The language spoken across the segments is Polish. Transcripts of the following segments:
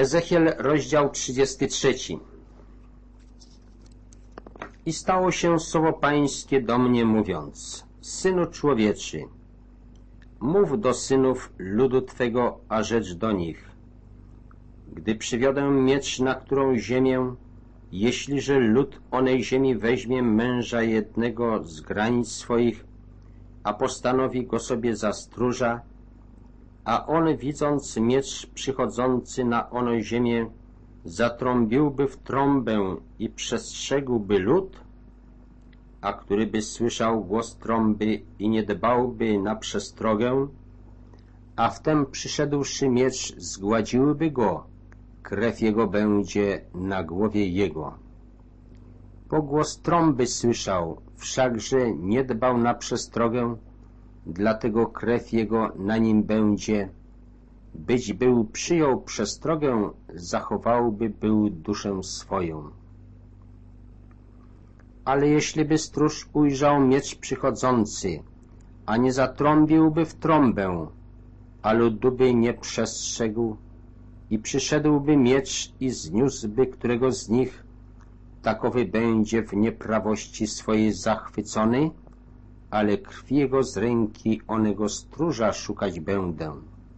Ezechiel, rozdział 33. I stało się słowo Pańskie do mnie, mówiąc: Synu człowieczy, mów do synów ludu Twego, a rzecz do nich. Gdy przywiodę miecz na którą ziemię, jeśliże lud onej ziemi weźmie męża jednego z granic swoich, a postanowi go sobie za stróża, a on, widząc miecz przychodzący na oną ziemię, zatrąbiłby w trąbę i przestrzegłby lud, a który by słyszał głos trąby i nie dbałby na przestrogę, a wtem przyszedłszy miecz zgładziłby go, krew jego będzie na głowie jego. Bo głos trąby słyszał, wszakże nie dbał na przestrogę, dlatego krew jego na nim będzie. Być był przyjął przestrogę, zachowałby był duszę swoją. Ale jeśli by stróż ujrzał miecz przychodzący, a nie zatrąbiłby w trąbę, a ludu by nie przestrzegł, i przyszedłby miecz i zniósłby którego z nich, takowy będzie w nieprawości swojej zachwycony, ale krwi jego z ręki onego stróża szukać będę.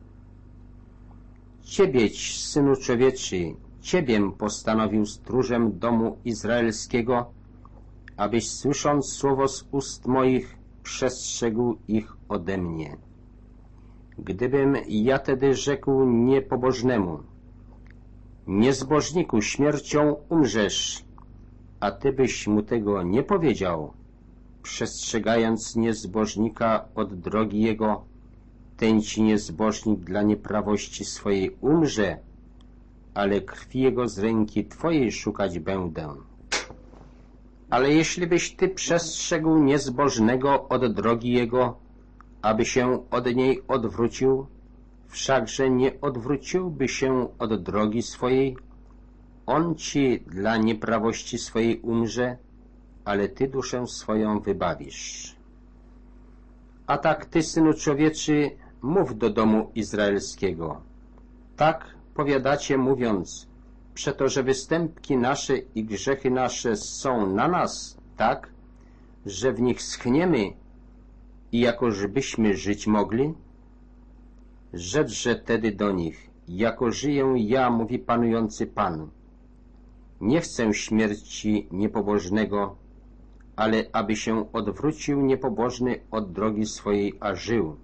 Ciebieś, synu człowieczy, Ciebiem postanowił stróżem domu izraelskiego, abyś słysząc słowo z ust moich przestrzegł ich ode mnie. Gdybym ja tedy rzekł niepobożnemu: niezbożniku, śmiercią umrzesz, a Ty byś mu tego nie powiedział, przestrzegając niezbożnika od drogi jego, ten ci niezbożnik dla nieprawości swojej umrze, ale krwi jego z ręki Twojej szukać będę. Ale jeśli byś Ty przestrzegł niezbożnego od drogi jego, aby się od niej odwrócił, wszakże nie odwróciłby się od drogi swojej, on ci dla nieprawości swojej umrze, ale Ty duszę swoją wybawisz. A tak Ty, synu człowieczy, mów do domu izraelskiego. Tak powiadacie, mówiąc: przeto, że występki nasze i grzechy nasze są na nas, tak, że w nich schniemy i jakożbyśmy żyć mogli? Rzeczże tedy do nich: jako żyję ja, mówi panujący Pan, nie chcę śmierci niepobożnego, ale aby się odwrócił niepobożny od drogi swojej, a żył.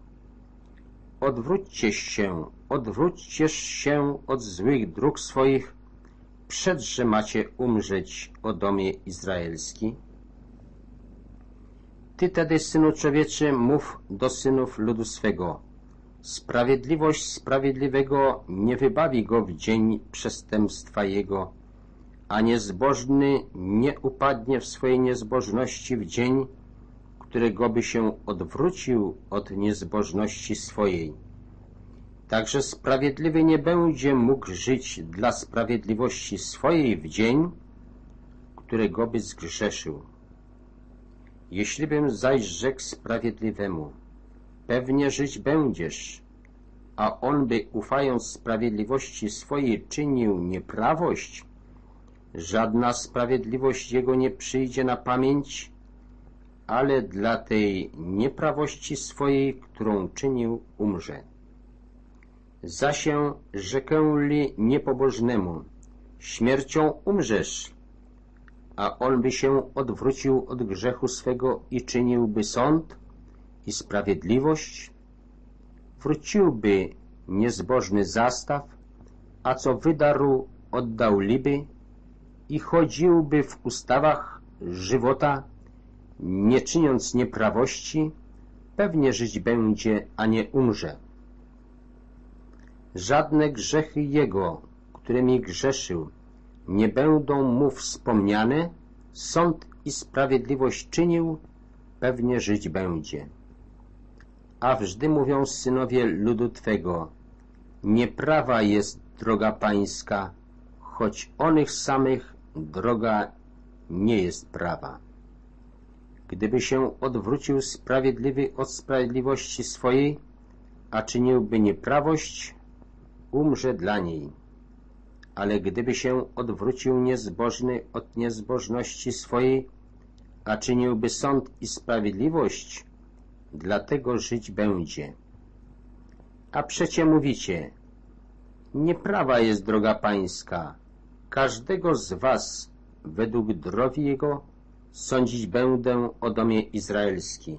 Odwróćcie się od złych dróg swoich, przedże macie umrzeć, o domie izraelski. Ty tedy, synu człowieczy, mów do synów ludu swego: sprawiedliwość sprawiedliwego nie wybawi go w dzień przestępstwa jego, a niezbożny nie upadnie w swojej niezbożności w dzień, którego by się odwrócił od niezbożności swojej. Także sprawiedliwy nie będzie mógł żyć dla sprawiedliwości swojej w dzień, którego by zgrzeszył. Jeśli bym zaś rzekł sprawiedliwemu: pewnie żyć będziesz, a on by, ufając sprawiedliwości swojej, czynił nieprawość, żadna sprawiedliwość jego nie przyjdzie na pamięć, ale dla tej nieprawości swojej, którą czynił, umrze. Zasię rzekę-li niepobożnemu: śmiercią umrzesz, a on by się odwrócił od grzechu swego i czyniłby sąd i sprawiedliwość, wróciłby niezbożny zastaw, a co wydarł, oddał liby i chodziłby w ustawach żywota, nie czyniąc nieprawości, pewnie żyć będzie, a nie umrze. Żadne grzechy jego, którymi grzeszył, nie będą mu wspomniane, sąd i sprawiedliwość czynił, pewnie żyć będzie. A wżdy mówią synowie ludu Twego: nieprawa jest droga Pańska, choć onych samych droga nie jest prawa. Gdyby się odwrócił sprawiedliwy od sprawiedliwości swojej, a czyniłby nieprawość, umrze dla niej. ale gdyby się odwrócił niezbożny od niezbożności swojej, a czyniłby sąd i sprawiedliwość, dlatego żyć będzie. A przecie mówicie, nieprawa jest droga pańska, każdego z was według drogi jego sądzić będę o domie izraelskim.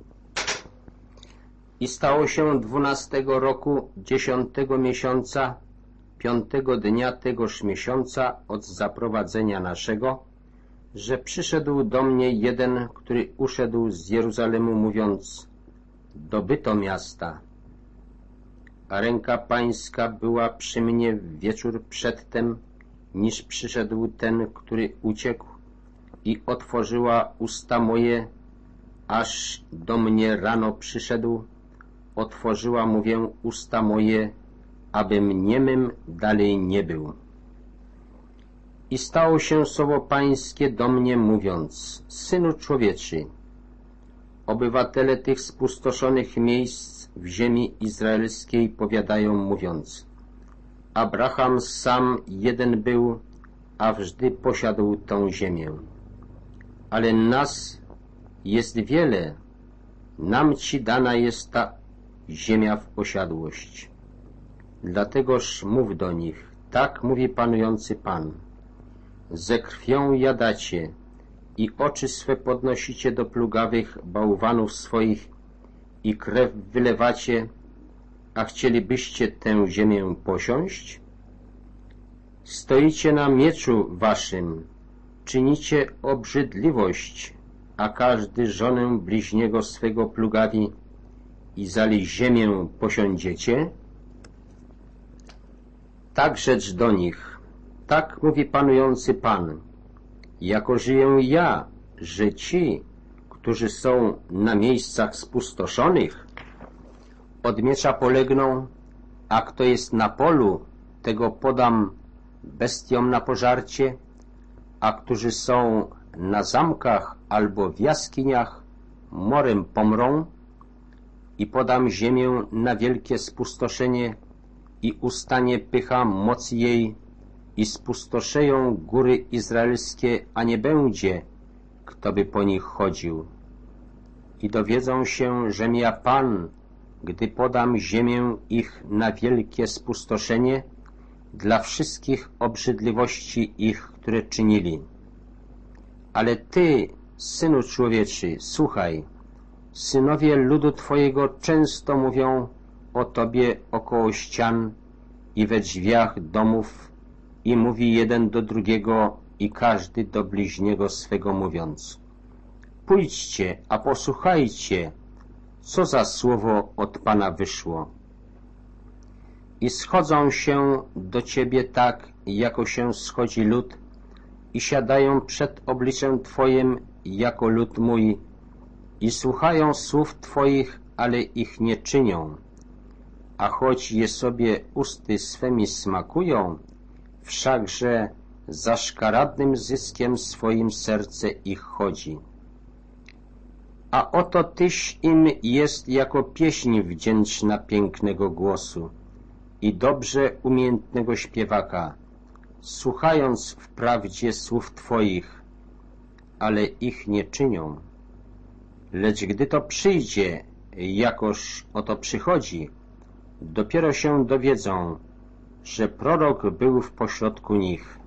I stało się 12 roku 10 miesiąca, 5 dnia tegoż miesiąca od zaprowadzenia naszego, że przyszedł do mnie jeden, który uszedł z Jeruzalemu, mówiąc, dobyto miasta. A ręka pańska była przy mnie w wieczór przedtem, niż przyszedł ten, który uciekł, i otworzyła usta moje, aż do mnie rano przyszedł, otworzyła, mówię, usta moje, abym niemym dalej nie był. I stało się słowo pańskie do mnie, mówiąc, synu człowieczy, obywatele tych spustoszonych miejsc w ziemi izraelskiej powiadają, mówiąc, Abraham sam jeden był, a wżdy posiadł tą ziemię. Ale nas jest wiele, nam ci dana jest ta ziemia w posiadłość. Dlategoż mów do nich, tak mówi panujący Pan. Ze krwią jadacie i oczy swe podnosicie do plugawych bałwanów swoich i krew wylewacie, a chcielibyście tę ziemię posiąść? Stoicie na mieczu waszym, czynicie obrzydliwość, a każdy żonę bliźniego swego plugawi i zali ziemię posiądziecie? Tak rzecz do nich, tak mówi panujący Pan, jako żyję ja, że ci, którzy są na miejscach spustoszonych, od miecza polegną, a kto jest na polu, tego podam bestiom na pożarcie, a którzy są na zamkach albo w jaskiniach, morem pomrą, i podam ziemię na wielkie spustoszenie i ustanie pycha mocy jej i spustoszeją góry izraelskie, a nie będzie, kto by po nich chodził. I dowiedzą się, żem ja Pan, gdy podam ziemię ich na wielkie spustoszenie dla wszystkich obrzydliwości ich, które czynili. Ale ty, synu człowieczy, słuchaj, synowie ludu twojego często mówią o tobie około ścian i we drzwiach domów i mówi jeden do drugiego i każdy do bliźniego swego, mówiąc, pójdźcie, a posłuchajcie, co za słowo od Pana wyszło. I schodzą się do ciebie tak, jako się schodzi lud, i siadają przed obliczem twoim, jako lud mój, i słuchają słów twoich, ale ich nie czynią. A choć je sobie usty swemi smakują, wszakże za szkaradnym zyskiem swoim serce ich chodzi. A oto tyś im jest jako pieśń wdzięczna pięknego głosu i dobrze umiejętnego śpiewaka, słuchając wprawdzie słów twoich, ale ich nie czynią. Lecz gdy to przyjdzie, jakoż oto przychodzi, dopiero się dowiedzą, że prorok był w pośrodku nich.